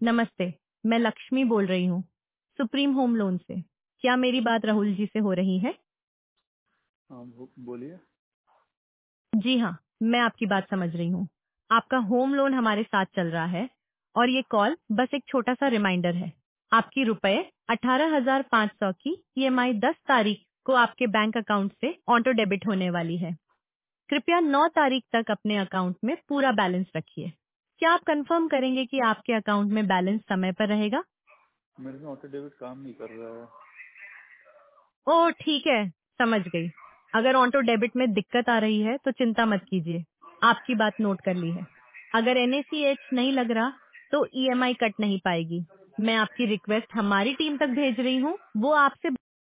नमस्ते, मैं लक्ष्मी बोल रही हूँ, सुप्रीम होम लोन से। क्या मेरी बात राहुल जी से हो रही है? हाँ बोलिए। जी हाँ, मैं आपकी बात समझ रही हूँ। आपका होम लोन हमारे साथ चल रहा है और ये कॉल बस एक छोटा सा रिमाइंडर है। आपकी रुपए 18,500 की ईएमआई 10 तारीख को आपके बैंक अकाउंट से ऑटो डेबिट होने वाली है। कृपया 9 तारीख तक अपने अकाउंट में पूरा बैलेंस रखिए। क्या आप कंफर्म करेंगे कि आपके अकाउंट में बैलेंस समय पर रहेगा? मेरे में ऑटो डेबिट काम नहीं कर रहा है। ओह ठीक है, समझ गई। अगर ऑटो डेबिट में दिक्कत आ रही है तो चिंता मत कीजिए, आपकी बात नोट कर ली है। अगर एनएसीएच नहीं लग रहा तो ईएमआई कट नहीं पाएगी। मैं आपकी रिक्वेस्ट हमारी टीम तक भेज रही हूँ, वो आपसे